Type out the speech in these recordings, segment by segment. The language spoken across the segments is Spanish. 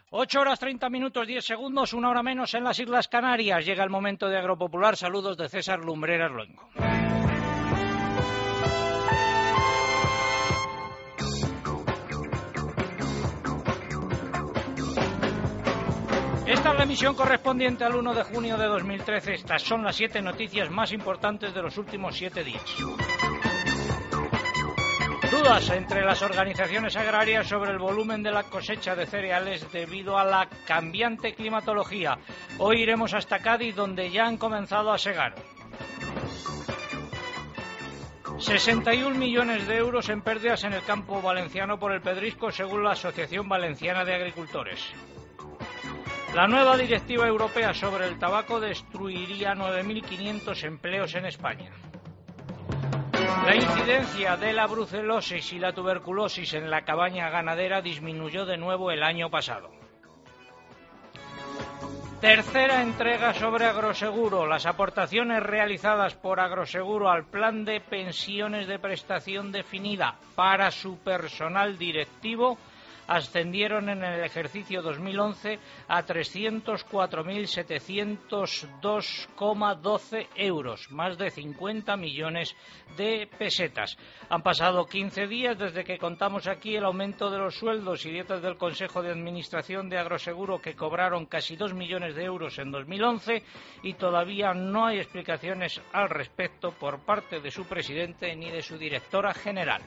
8 horas 30 minutos 10 segundos, 1 hora menos en las Islas Canarias. Llega el momento de Agropopular. Saludos de César Lumbreras Luengo. Esta es la emisión correspondiente al 1 de junio de 2013. Estas son las 7 noticias más importantes de los últimos 7 días. Dudas entre las organizaciones agrarias sobre el volumen de la cosecha de cereales debido a la cambiante climatología. Hoy iremos hasta Cádiz, donde ya han comenzado a segar. 61 millones de euros en pérdidas en el campo valenciano por el pedrisco, según la Asociación Valenciana de Agricultores. La nueva directiva europea sobre el tabaco destruiría 9.500 empleos en España. La incidencia de la brucelosis y la tuberculosis en la cabaña ganadera disminuyó de nuevo el año pasado. Tercera entrega sobre Agroseguro. Las aportaciones realizadas por Agroseguro al plan de pensiones de prestación definida para su personal directivo ascendieron en el ejercicio 2011 a 304.702,12 euros, más de 50 millones de pesetas. Han pasado 15 días desde que contamos aquí el aumento de los sueldos y dietas del Consejo de Administración de Agroseguro, que cobraron casi 2 millones de euros en 2011, y todavía no hay explicaciones al respecto por parte de su presidente ni de su directora general.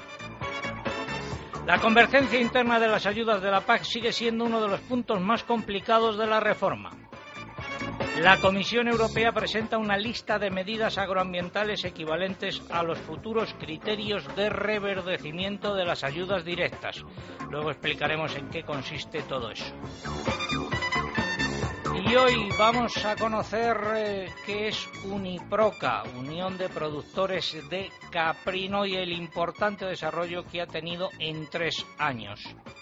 La convergencia interna de las ayudas de la PAC sigue siendo uno de los puntos más complicados de la reforma. La Comisión Europea presenta una lista de medidas agroambientales equivalentes a los futuros criterios de reverdecimiento de las ayudas directas. Luego explicaremos en qué consiste todo eso. Y hoy vamos a conocer qué es Uniproca, Unión de Productores de Caprino, y el importante desarrollo que ha tenido en 3 años.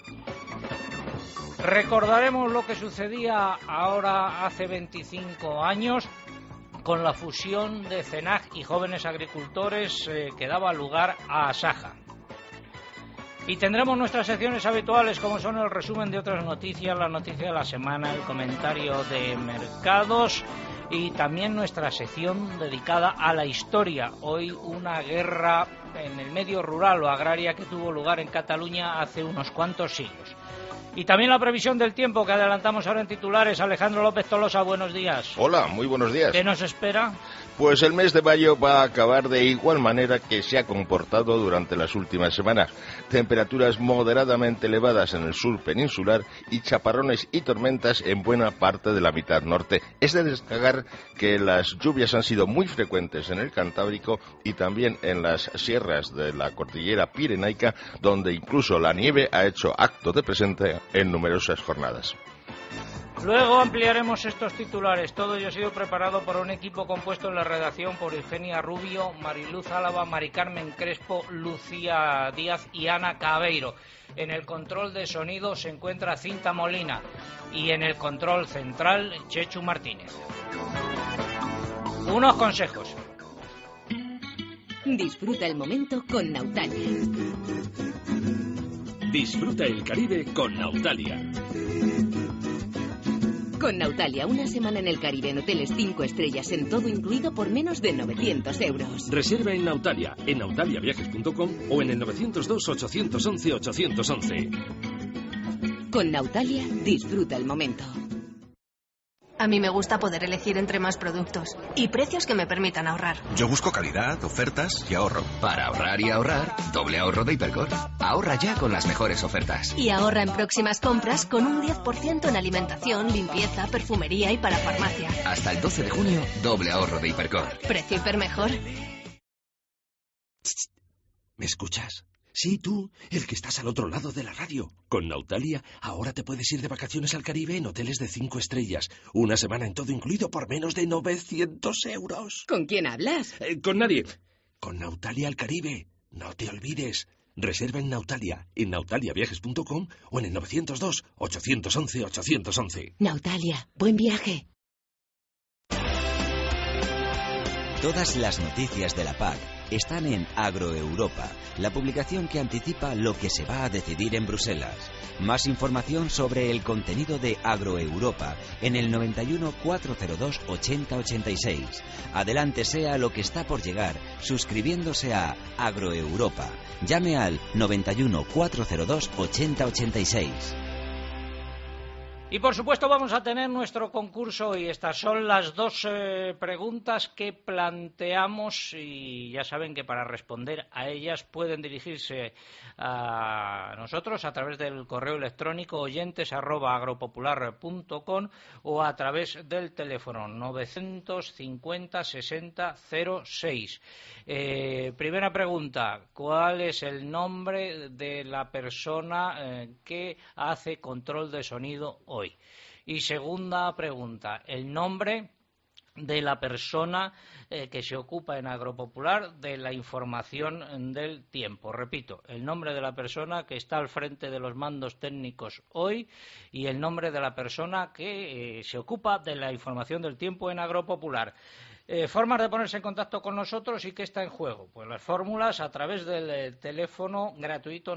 Recordaremos lo que sucedía ahora hace 25 años con la fusión de CENAG y Jóvenes Agricultores que daba lugar a Asaja. Y tendremos nuestras secciones habituales, como son el resumen de otras noticias, la noticia de la semana, el comentario de mercados y también nuestra sección dedicada a la historia. Hoy una guerra en el medio rural o agraria que tuvo lugar en Cataluña hace unos cuantos siglos. Y también la previsión del tiempo que adelantamos ahora en titulares. Alejandro López Tolosa, buenos días. Hola, muy buenos días. ¿Qué nos espera? Pues el mes de mayo va a acabar de igual manera que se ha comportado durante las últimas semanas. Temperaturas moderadamente elevadas en el sur peninsular y chaparrones y tormentas en buena parte de la mitad norte. Es de destacar que las lluvias han sido muy frecuentes en el Cantábrico y también en las sierras de la cordillera pirenaica, donde incluso la nieve ha hecho acto de presencia en numerosas jornadas. Luego ampliaremos estos titulares. Todo ello ha sido preparado por un equipo compuesto en la redacción por Eugenia Rubio, Mariluz Álava, Mari Carmen Crespo, Lucía Díaz y Ana Cabeiro. En el control de sonido se encuentra Cinta Molina y en el control central Chechu Martínez. Unos consejos. Disfruta el momento con Nautalia. Disfruta el Caribe con Nautalia. Con Nautalia, una semana en el Caribe en hoteles 5 estrellas en todo incluido por menos de 900 euros. Reserva en Nautalia, en nautaliaviajes.com o en el 902-811-811. Con Nautalia, disfruta el momento. A mí me gusta poder elegir entre más productos y precios que me permitan ahorrar. Yo busco calidad, ofertas y ahorro. Para ahorrar y ahorrar, doble ahorro de Hipercor. Ahorra ya con las mejores ofertas. Y ahorra en próximas compras con un 10% en alimentación, limpieza, perfumería y para farmacia. Hasta el 12 de junio, doble ahorro de Hipercor. ¿Precio hiper mejor? ¿Me escuchas? Sí, tú, el que estás al otro lado de la radio. Con Nautalia, ahora te puedes ir de vacaciones al Caribe en hoteles de 5 estrellas. Una semana en todo incluido por menos de 900 euros. ¿Con quién hablas? Con nadie. Con Nautalia al Caribe. No te olvides. Reserva en Nautalia, en nautaliaviajes.com o en el 902-811-811. Nautalia, buen viaje. Todas las noticias de la PAC están en Agroeuropa, la publicación que anticipa lo que se va a decidir en Bruselas. Más información sobre el contenido de Agroeuropa en el 91 402 8086. Adelántese a lo que está por llegar suscribiéndose a Agroeuropa. Llame al 91 402 8086. Y por supuesto vamos a tener nuestro concurso y estas son las dos preguntas que planteamos y ya saben que para responder a ellas pueden dirigirse a nosotros a través del correo electrónico oyentes@agropopular.com o a través del teléfono 950 60 06. Primera pregunta, ¿cuál es el nombre de la persona que hace control de sonido hoy? Y segunda pregunta, el nombre de la persona que se ocupa en Agropopular de la información del tiempo. Repito, el nombre de la persona que está al frente de los mandos técnicos hoy y el nombre de la persona que se ocupa de la información del tiempo en Agropopular. Formas de ponerse en contacto con nosotros y qué está en juego. Pues las fórmulas a través del teléfono gratuito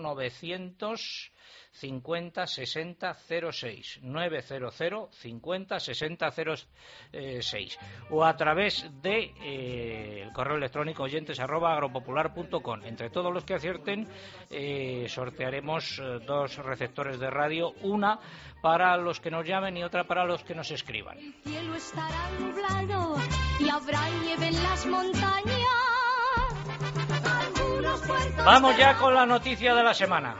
950 60 06 900 50 60 06 o a través de el correo electrónico oyentes@agropopular.com. Entre todos los que acierten sortearemos dos receptores de radio, una para los que nos llamen y otra para los que nos escriban. El cielo estará nublado y habrá nieve en las montañas. Vamos ya con la noticia de la semana.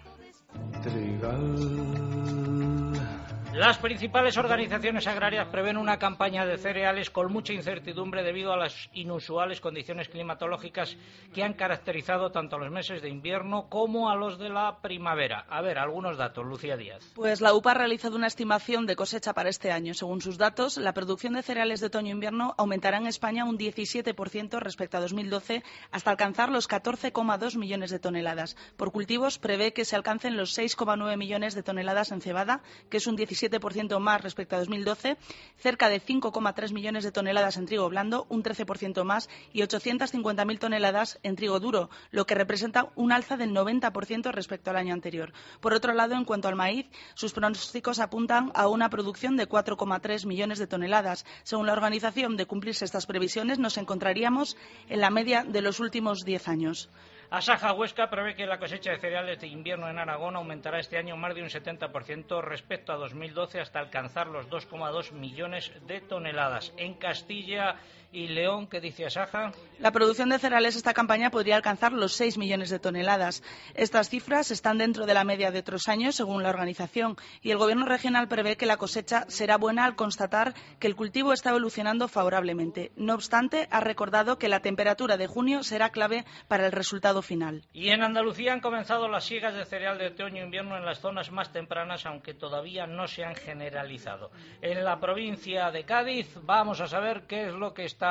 Las principales organizaciones agrarias prevén una campaña de cereales con mucha incertidumbre debido a las inusuales condiciones climatológicas que han caracterizado tanto a los meses de invierno como a los de la primavera. A ver, algunos datos, Lucía Díaz. Pues la UPA ha realizado una estimación de cosecha para este año. Según sus datos, la producción de cereales de otoño-invierno aumentará en España un 17% respecto a 2012 hasta alcanzar los 14,2 millones de toneladas. Por cultivos, prevé que se alcancen los 6,9 millones de toneladas en cebada, que es un 17% más respecto a 2012, cerca de 5,3 millones de toneladas en trigo blando, un 13% más, y 850.000 toneladas en trigo duro, lo que representa un alza del 90% respecto al año anterior. Por otro lado, en cuanto al maíz, sus pronósticos apuntan a una producción de 4,3 millones de toneladas. Según la organización, de cumplirse estas previsiones, nos encontraríamos en la media de los últimos 10 años. Asaja Huesca prevé que la cosecha de cereales de invierno en Aragón aumentará este año más de un 70% respecto a 2012 hasta alcanzar los 2,2 millones de toneladas. En Castilla y León, ¿qué dice Asaja? La producción de cereales esta campaña podría alcanzar los 6 millones de toneladas. Estas cifras están dentro de la media de otros años, según la organización, y el Gobierno regional prevé que la cosecha será buena al constatar que el cultivo está evolucionando favorablemente. No obstante, ha recordado que la temperatura de junio será clave para el resultado final. Y en Andalucía han comenzado las siegas de cereal de otoño-invierno en las zonas más tempranas, aunque todavía no se han generalizado. En la provincia de Cádiz vamos a saber qué es lo que está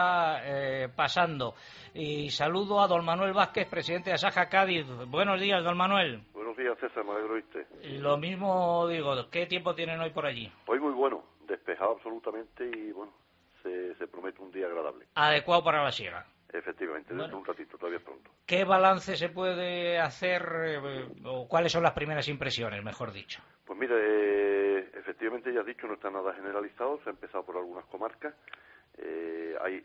pasando. Y saludo a don Manuel Vázquez, presidente de Asaja Cádiz. Buenos días, don Manuel. Buenos días, César, me alegro de oírte. Lo mismo digo, ¿qué tiempo tienen hoy por allí? Hoy muy bueno, despejado absolutamente y bueno, se promete un día agradable. Adecuado para la siega. Efectivamente, dentro de un ratito, todavía es pronto. ¿Qué balance se puede hacer o cuáles son las primeras impresiones, mejor dicho? Pues mira, efectivamente ya has dicho, no está nada generalizado, se ha empezado por algunas comarcas. Hay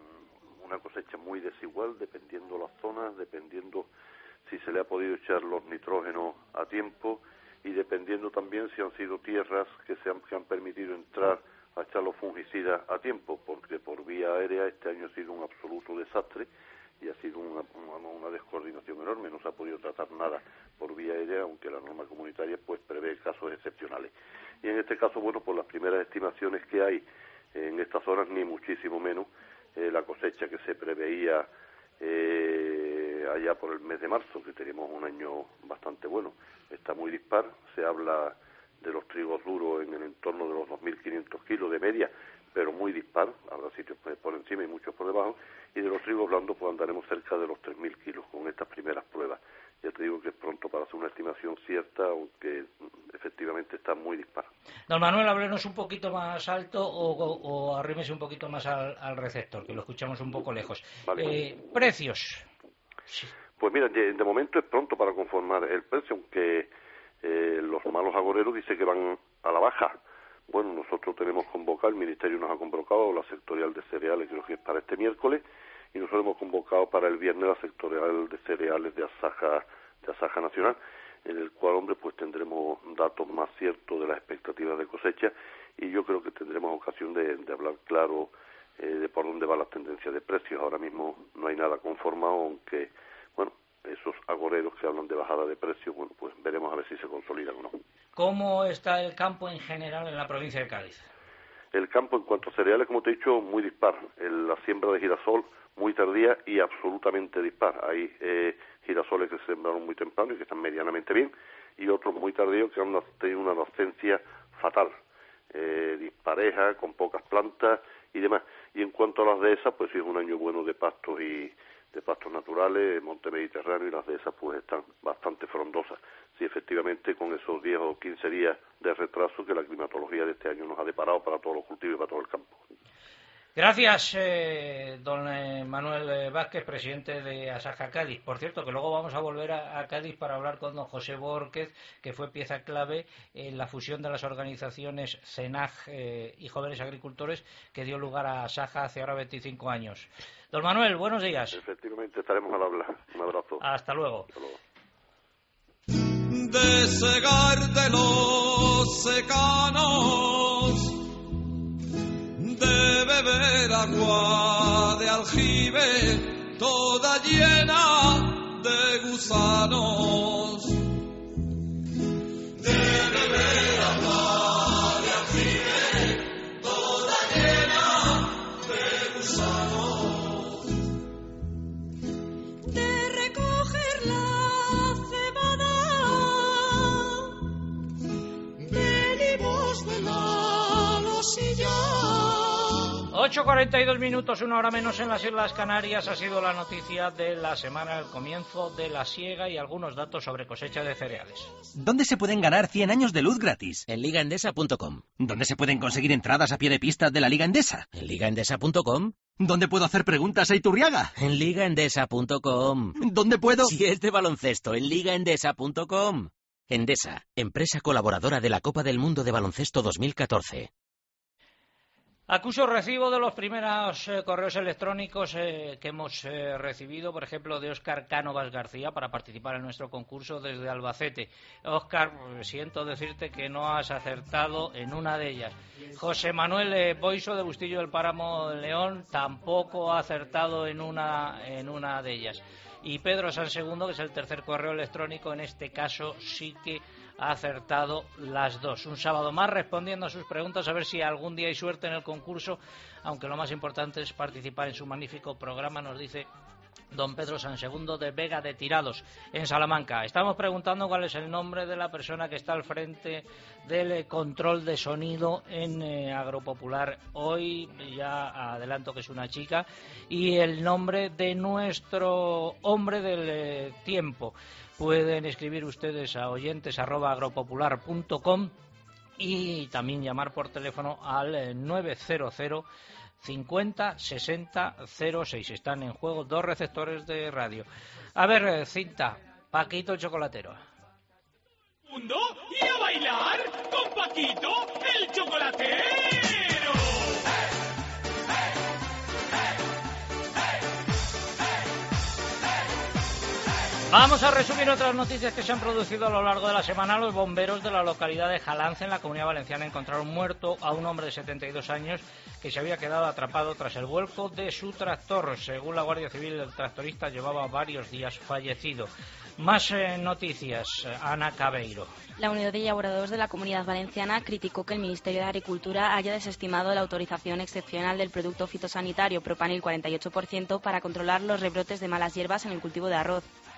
una cosecha muy desigual dependiendo las zonas, dependiendo si se le ha podido echar los nitrógenos a tiempo y dependiendo también si han sido tierras que han permitido entrar a echar los fungicidas a tiempo, porque por vía aérea este año ha sido un absoluto desastre y ha sido una descoordinación enorme, no se ha podido tratar nada por vía aérea, aunque la norma comunitaria pues prevé casos excepcionales. Y en este caso, bueno, por las primeras estimaciones que hay en estas zonas, ni muchísimo menos la cosecha que se preveía allá por el mes de marzo, que teníamos un año bastante bueno, está muy dispar. Se habla de los trigos duros en el entorno de los 2.500 kilos de media, pero muy dispar, habrá sitios por encima y muchos por debajo, y de los trigos blandos pues andaremos cerca de los 3.000 kilos con estas primeras pruebas. Ya te digo que es pronto para hacer una estimación cierta, aunque efectivamente está muy dispar. Don Manuel, háblenos un poquito más alto o arrímese un poquito más al receptor, que lo escuchamos un poco lejos. Vale. Precios. Sí. Pues mira, de momento es pronto para conformar el precio, aunque los malos agoreros dicen que van a la baja. Bueno, nosotros tenemos convocado, el Ministerio nos ha convocado, la sectorial de cereales, creo que es para este miércoles, y nosotros hemos convocado para el viernes la sectorial de cereales de Asaja Nacional, en el cual, hombre, pues tendremos datos más ciertos de las expectativas de cosecha, y yo creo que tendremos ocasión de hablar claro de por dónde van las tendencias de precios. Ahora mismo no hay nada conformado, aunque, bueno, esos agoreros que hablan de bajada de precios, bueno, pues veremos a ver si se consolidan o no. ¿Cómo está el campo en general en la provincia de Cádiz? El campo, en cuanto a cereales, como te he dicho, muy dispar. La siembra de girasol muy tardía y absolutamente dispar. Hay girasoles que se sembraron muy temprano y que están medianamente bien, y otros muy tardíos que han tenido una ascendencia fatal, dispareja, con pocas plantas y demás. Y en cuanto a las dehesas, pues sí es un año bueno de pastos y de pastos naturales, monte mediterráneo, y las dehesas pues están bastante frondosas. Sí, efectivamente, con esos 10 o 15 días de retraso que la climatología de este año nos ha deparado para todos los cultivos y para todo el campo. Gracias, don Manuel Vázquez, presidente de Asaja Cádiz. Por cierto, que luego vamos a volver a Cádiz para hablar con don José Bórquez, que fue pieza clave en la fusión de las organizaciones CENAG y Jóvenes Agricultores, que dio lugar a Asaja hace ahora 25 años. Don Manuel, buenos días. Efectivamente, estaremos al habla. Un abrazo. Hasta luego. Hasta luego. De segar de los secanos, de beber agua de aljibe toda llena de gusanos, de beber agua de aljibe toda llena de gusanos, de recoger la cebada de limos de la losilla. 8:42 minutos, una hora menos en las Islas Canarias. Ha sido la noticia de la semana, el comienzo de la siega y algunos datos sobre cosecha de cereales. ¿Dónde se pueden ganar 100 años de luz gratis? En ligaendesa.com. ¿Dónde se pueden conseguir entradas a pie de pista de la Liga Endesa? En ligaendesa.com. ¿Dónde puedo hacer preguntas a Iturriaga? En ligaendesa.com. ¿Dónde puedo...? Si es de baloncesto, en ligaendesa.com. Endesa, empresa colaboradora de la Copa del Mundo de Baloncesto 2014. Acuso recibo de los primeros correos electrónicos que hemos recibido, por ejemplo, de Óscar Cánovas García para participar en nuestro concurso desde Albacete. Óscar, siento decirte que no has acertado en una de ellas. José Manuel Boiso de Bustillo del Páramo de León tampoco ha acertado en una de ellas. Y Pedro Sansegundo, que es el tercer correo electrónico, en este caso sí que ha acertado las dos. Un sábado más respondiendo a sus preguntas, a ver si algún día hay suerte en el concurso, aunque lo más importante es participar en su magnífico programa, nos dice don Pedro Sansegundo de Vega de Tirados, en Salamanca. Estamos preguntando cuál es el nombre de la persona que está al frente del control de sonido en Agropopular. Hoy ya adelanto que es una chica, y el nombre de nuestro hombre del tiempo. Pueden escribir ustedes a oyentes@agropopular.com y también llamar por teléfono al 900 50 60 06. Están en juego dos receptores de radio. A ver, Cinta, Paquito el chocolatero. Y a bailar con Paquito el chocolatero. Vamos a resumir otras noticias que se han producido a lo largo de la semana. Los bomberos de la localidad de Jalance, en la Comunidad Valenciana, encontraron muerto a un hombre de 72 años que se había quedado atrapado tras el vuelco de su tractor. Según la Guardia Civil, el tractorista llevaba varios días fallecido. Más noticias, Ana Cabeiro. La Unión de Elaboradores de la Comunidad Valenciana criticó que el Ministerio de Agricultura haya desestimado la autorización excepcional del producto fitosanitario Propanil 48% para controlar los rebrotes de malas hierbas en el cultivo de arroz.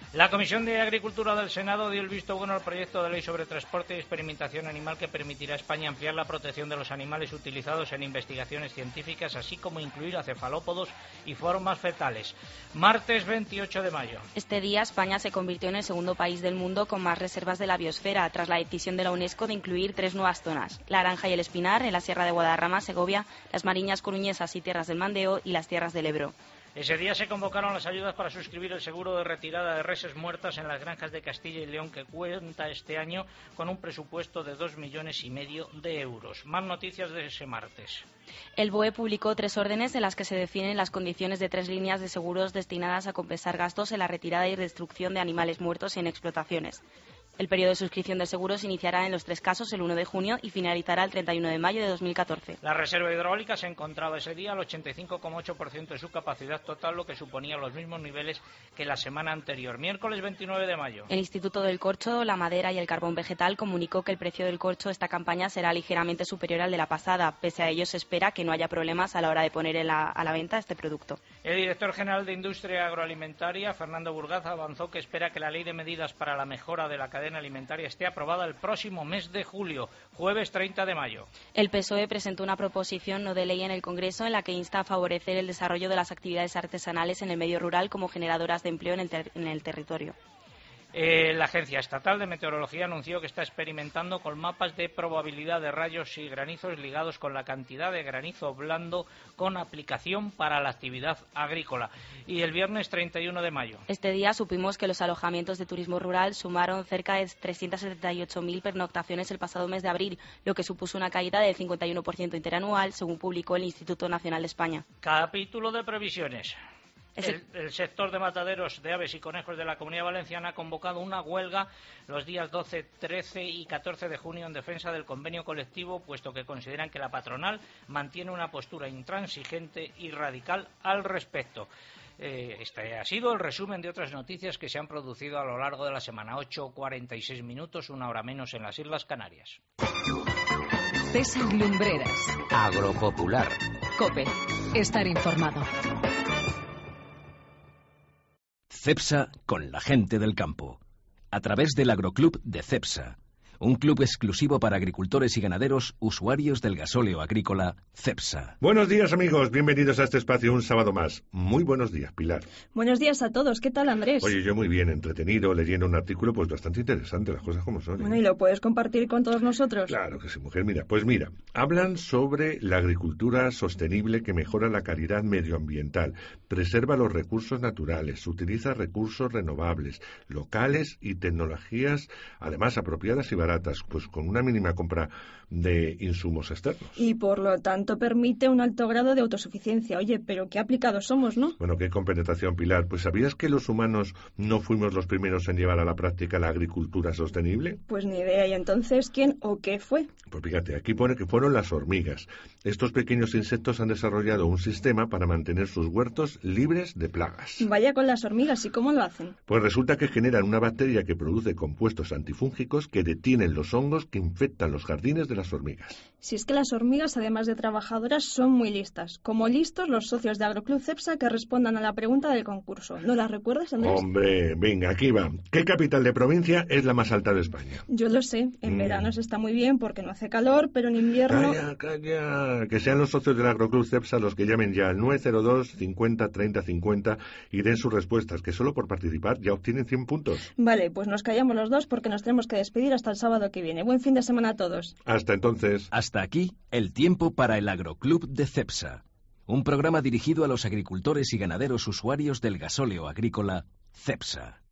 La Comisión de Agricultura del Senado dio el visto bueno al proyecto de ley sobre transporte y experimentación animal que permitirá a España ampliar la protección de los animales utilizados en investigaciones científicas, así como incluir a cefalópodos y formas fetales. Martes 28 de mayo. Este día España se convirtió en el segundo país del mundo con más reservas de la biosfera, tras la decisión de la UNESCO de incluir 3 nuevas zonas: La Aranja y el Espinar, en la Sierra de Guadarrama, Segovia, las Mariñas Coruñesas y Tierras del Mandeo y las Tierras del Ebro. Ese día se convocaron las ayudas para suscribir el seguro de retirada de reses muertas en las granjas de Castilla y León, que cuenta este año con un presupuesto de 2,5 millones de euros. Más noticias de ese martes. El BOE publicó 3 órdenes en las que se definen las condiciones de 3 líneas de seguros destinadas a compensar gastos en la retirada y destrucción de animales muertos en explotaciones. El periodo de suscripción del seguro se iniciará en los 3 casos el 1 de junio y finalizará el 31 de mayo de 2014. La reserva hidráulica se encontraba ese día al 85,8% de su capacidad total, lo que suponía los mismos niveles que la semana anterior. Miércoles 29 de mayo. El Instituto del Corcho, la Madera y el Carbón Vegetal comunicó que el precio del corcho esta campaña será ligeramente superior al de la pasada. Pese a ello, se espera que no haya problemas a la hora de poner a la venta este producto. El director general de Industria Agroalimentaria, Fernando Burgaz, avanzó que espera que la Ley de Medidas para la Mejora de la Cadena Alimentaria esté aprobada el próximo mes de julio, jueves 30 de mayo. El PSOE presentó una proposición no de ley en el Congreso en la que insta a favorecer el desarrollo de las actividades artesanales en el medio rural como generadoras de empleo en el territorio. La Agencia Estatal de Meteorología anunció que está experimentando con mapas de probabilidad de rayos y granizos ligados con la cantidad de granizo blando con aplicación para la actividad agrícola. Y el viernes 31 de mayo. Este día supimos que los alojamientos de turismo rural sumaron cerca de 378.000 pernoctaciones el pasado mes de abril, lo que supuso una caída del 51% interanual, según publicó el Instituto Nacional de España. Capítulo de previsiones. El sector de mataderos de aves y conejos de la Comunidad Valenciana ha convocado una huelga los días 12, 13 y 14 de junio en defensa del convenio colectivo, puesto que consideran que la patronal mantiene una postura intransigente y radical al respecto. Este ha sido el resumen de otras noticias que se han producido a lo largo de la semana. 8:46 minutos, 1 hora menos en las Islas Canarias. César Lumbreras. Agropopular. COPE. Estar informado. CEPSA con la gente del campo. A través del Agroclub de CEPSA. Un club exclusivo para agricultores y ganaderos usuarios del gasóleo agrícola CEPSA. Buenos días, amigos. Bienvenidos a este espacio un sábado más. Muy buenos días, Pilar. Buenos días a todos. ¿Qué tal, Andrés? Oye, yo muy bien, entretenido, leyendo un artículo pues bastante interesante, las cosas como son. Bueno, ¿y lo puedes compartir con todos nosotros? Claro que sí, mujer. Mira, hablan sobre la agricultura sostenible que mejora la calidad medioambiental, preserva los recursos naturales, utiliza recursos renovables, locales y tecnologías, además apropiadas y baratas, pues con una mínima compra de insumos externos. Y por lo tanto permite un alto grado de autosuficiencia. Oye, pero qué aplicados somos, ¿no? Bueno, qué compenetración, Pilar. Pues ¿sabías que los humanos no fuimos los primeros en llevar a la práctica la agricultura sostenible? Pues ni idea. ¿Y entonces quién o qué fue? Pues fíjate, aquí pone que fueron las hormigas. Estos pequeños insectos han desarrollado un sistema para mantener sus huertos libres de plagas. Vaya con las hormigas, ¿y cómo lo hacen? Pues resulta que generan una bacteria que produce compuestos antifúngicos que detienen los hongos que infectan los jardines de las hormigas. Si es que las hormigas, además de trabajadoras, son muy listas. Como listos los socios de Agroclub CEPSA que respondan a la pregunta del concurso. ¿No la recuerdas, Andrés? Hombre, venga, aquí va. ¿Qué capital de provincia es la más alta de España? Yo lo sé. En verano se está muy bien porque no hace calor, pero en invierno... Calla. Que sean los socios del Agroclub CEPSA los que llamen ya al 902 50 30 50 y den sus respuestas, que solo por participar ya obtienen 100 puntos. Vale, pues nos callamos los dos porque nos tenemos que despedir hasta el sábado que viene. Buen fin de semana a todos. Hasta entonces. Hasta aquí el tiempo para el Agroclub de CEPSA. Un programa dirigido a los agricultores y ganaderos usuarios del gasóleo agrícola CEPSA.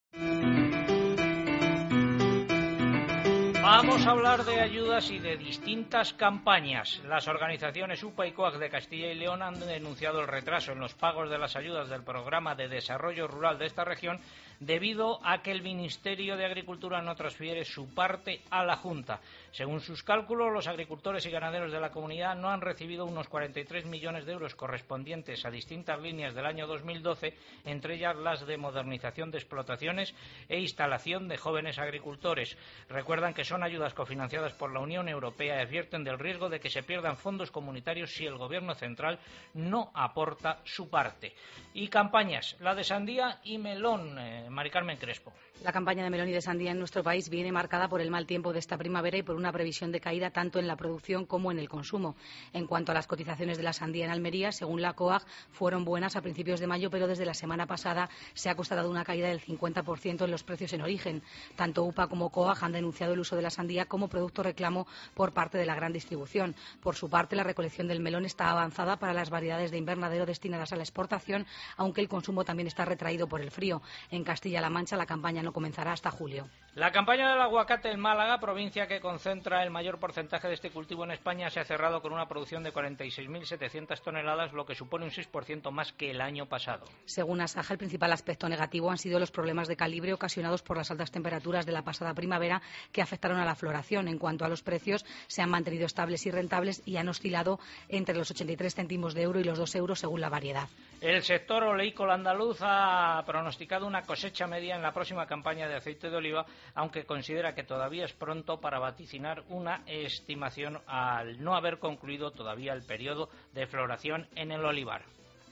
Vamos a hablar de ayudas y de distintas campañas. Las organizaciones UPA y COAG de Castilla y León han denunciado el retraso en los pagos de las ayudas del Programa de Desarrollo Rural de esta región debido a que el Ministerio de Agricultura no transfiere su parte a la Junta. Según sus cálculos, los agricultores y ganaderos de la comunidad no han recibido unos 43 millones de euros correspondientes a distintas líneas del año 2012, entre ellas las de modernización de explotaciones e instalación de jóvenes agricultores. Recuerdan que son ayudas cofinanciadas por la Unión Europea y advierten del riesgo de que se pierdan fondos comunitarios si el Gobierno central no aporta su parte. Y campañas, la de sandía y melón. Mari Carmen Crespo. La campaña de melón y de sandía en nuestro país viene marcada por el mal tiempo de esta primavera y por una previsión de caída tanto en la producción como en el consumo. En cuanto a las cotizaciones de la sandía en Almería, según la COAG, fueron buenas a principios de mayo, pero desde la semana pasada se ha constatado una caída del 50% en los precios en origen. Tanto UPA como COAG han denunciado el uso de la sandía como producto reclamo por parte de la gran distribución. Por su parte, la recolección del melón está avanzada para las variedades de invernadero destinadas a la exportación, aunque el consumo también está retraído por el frío. En Castilla-La Mancha la campaña no comenzará hasta julio. La campaña del aguacate en Málaga, provincia que concentra el mayor porcentaje de este cultivo en España, se ha cerrado con una producción de 46.700 toneladas, lo que supone un 6% más que el año pasado. Según Asaja, el principal aspecto negativo han sido los problemas de calibre ocasionados por las altas temperaturas de la pasada primavera que afectaron a la floración. En cuanto a los precios, se han mantenido estables y rentables y han oscilado entre los 83 céntimos de euro y los 2 euros según la variedad. El sector oleícola andaluz ha pronosticado una cosecha media en la próxima campaña de aceite de oliva, aunque considera que todavía es pronto para vaticinar una estimación al no haber concluido todavía el periodo de floración en el olivar.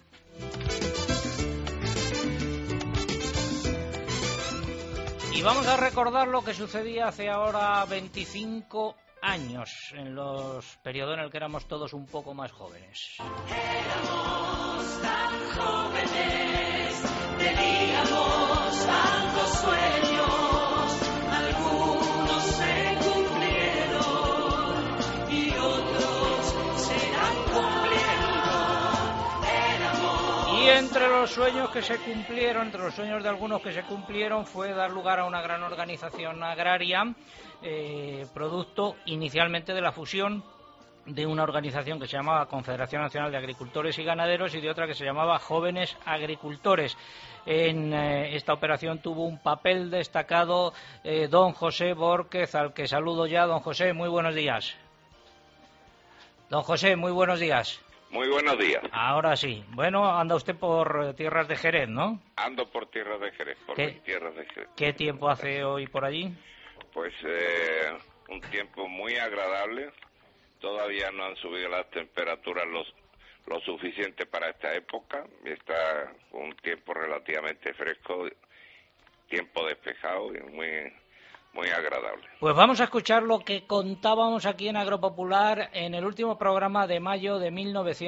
Y vamos a recordar lo que sucedía hace ahora 25 años, en los periodos en el que éramos todos un poco más jóvenes. Éramos tan jóvenes, teníamos tantos sueños, algunos se cumplieron y otros serán cumpliendo. Éramos... Y entre los sueños que se cumplieron, entre los sueños de algunos que se cumplieron, fue dar lugar a una gran organización agraria, producto inicialmente de la fusión de una organización que se llamaba Confederación Nacional de Agricultores y Ganaderos y de otra que se llamaba Jóvenes Agricultores. En esta operación tuvo un papel destacado don José Bórquez, al que saludo ya. Don José, muy buenos días. Don José, muy buenos días. Muy buenos días. Ahora sí. Bueno, anda usted por tierras de Jerez, ¿no? Ando por tierras de Jerez, por mis tierras de Jerez. ¿Qué tiempo hace hoy por allí? Pues un tiempo muy agradable. Todavía no han subido las temperaturas lo suficiente para esta época. Está un tiempo relativamente fresco, tiempo despejado y muy agradable. Pues vamos a escuchar lo que contábamos aquí en Agropopular en el último programa de mayo de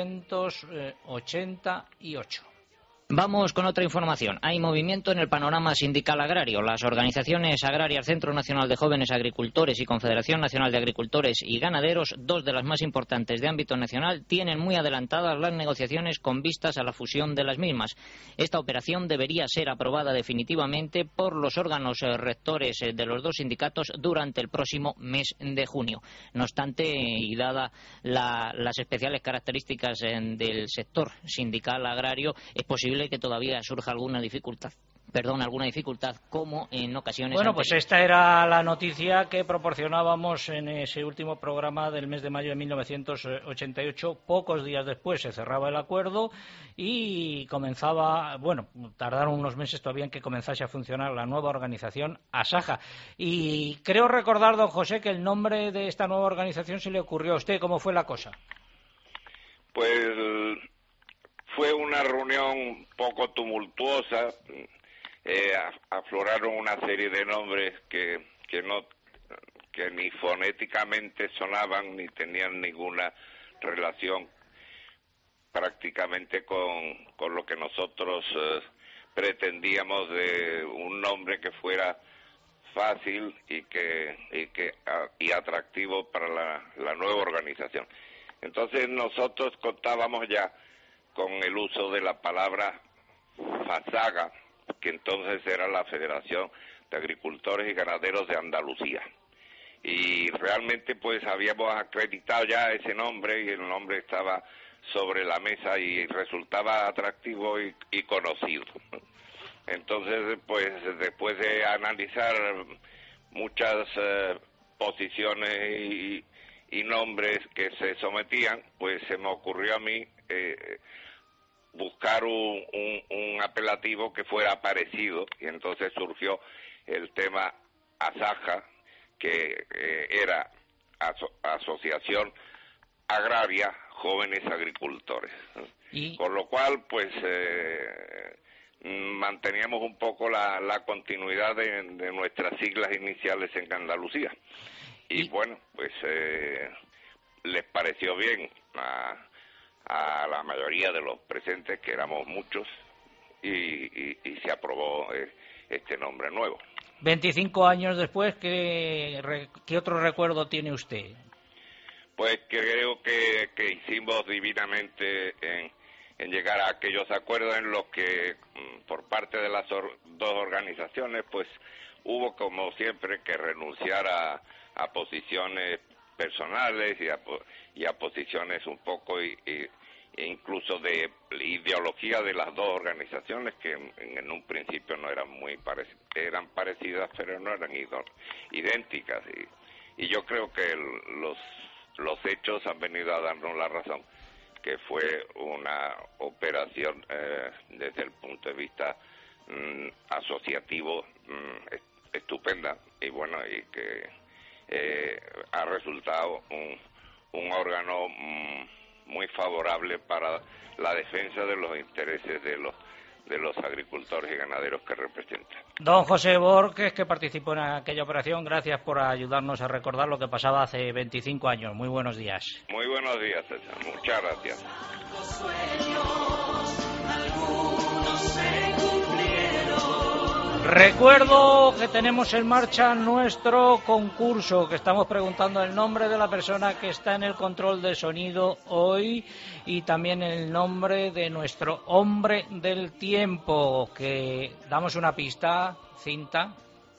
1988. Vamos con otra información. Hay movimiento en el panorama sindical agrario. Las organizaciones agrarias Centro Nacional de Jóvenes Agricultores y Confederación Nacional de Agricultores y Ganaderos, dos de las más importantes de ámbito nacional, tienen muy adelantadas las negociaciones con vistas a la fusión de las mismas. Esta operación debería ser aprobada definitivamente por los órganos rectores de los dos sindicatos durante el próximo mes de junio. No obstante, y dada las especiales características del sector sindical agrario, es posible que todavía surja alguna dificultad, como en ocasiones Bueno, anteriores. Pues esta era la noticia que proporcionábamos en ese último programa del mes de mayo de 1988. Pocos días después se cerraba el acuerdo y tardaron unos meses todavía en que comenzase a funcionar la nueva organización Asaja. Y creo recordar, don José, que el nombre de esta nueva organización se le ocurrió a usted. ¿Cómo fue la cosa? Pues fue una reunión un poco tumultuosa, afloraron una serie de nombres que ni fonéticamente sonaban ni tenían ninguna relación prácticamente con lo que nosotros pretendíamos de un nombre que fuera fácil y atractivo para la nueva organización. Entonces nosotros contábamos ya con el uso de la palabra FASAGA, que entonces era la Federación de Agricultores y Ganaderos de Andalucía. Y realmente pues habíamos acreditado ya ese nombre y el nombre estaba sobre la mesa y resultaba atractivo y conocido. Entonces pues después de analizar muchas posiciones y nombres que se sometían, pues se me ocurrió a mí buscar un apelativo que fuera parecido, y entonces surgió el tema Asaja, que era Asociación Agraria Jóvenes Agricultores. Con lo cual, pues manteníamos un poco la continuidad de nuestras siglas iniciales en Andalucía. Y bueno, pues les pareció bien a la mayoría de los presentes, que éramos muchos, y se aprobó este nombre nuevo. 25 años después, ¿qué otro recuerdo tiene usted? Pues creo que hicimos divinamente en llegar a aquellos acuerdos en los que por parte de las dos organizaciones pues hubo, como siempre, que renunciar a posiciones personales y a posiciones un poco incluso de ideología de las dos organizaciones, que en un principio no eran eran parecidas, pero no eran idénticas, y yo creo que los hechos han venido a darnos la razón, que fue una operación desde el punto de vista asociativo estupenda, y bueno, y que ha resultado un órgano muy favorable para la defensa de los intereses de los agricultores y ganaderos que representa. Don José Borges, que participó en aquella operación, gracias por ayudarnos a recordar lo que pasaba hace 25 años. Muy buenos días. Muy buenos días, César. Muchas gracias. Recuerdo que tenemos en marcha nuestro concurso, que estamos preguntando el nombre de la persona que está en el control de sonido hoy y también el nombre de nuestro hombre del tiempo, que damos una pista, Cinta.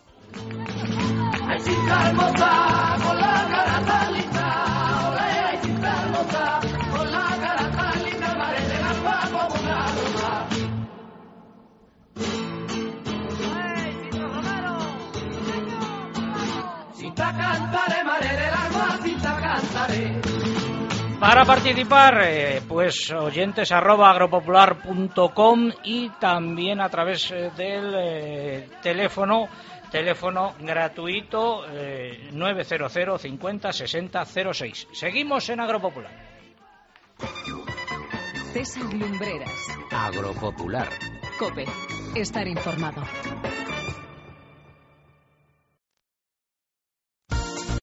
Ay, Cinta hermosa, con la cara tan linda, olé, ay, Cinta hermosa, con la cara tan linda, parece la guapa como una rosa. Cantaré, mare del alma, Cinta cantaré. Para participar, pues oyentes @agropopular.com y también a través del teléfono gratuito 900 50 60 06. Seguimos en Agropopular. César Lumbreras. Agropopular. COPE. Estar informado.